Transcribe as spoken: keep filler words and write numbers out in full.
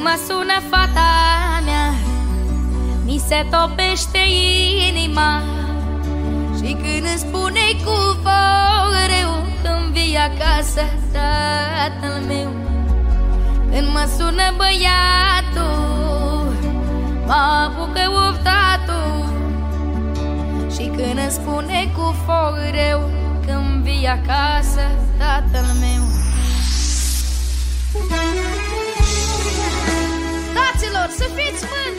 mă sună fata mea, mi se topește inima. Și când îmi spune cu greu când vii acasă, tatăl meu. Când mă sună băiatul, mă apucă oftatul. Și când îmi spune cu greu când vii acasă, tatăl meu. Taților, să fiți mândri!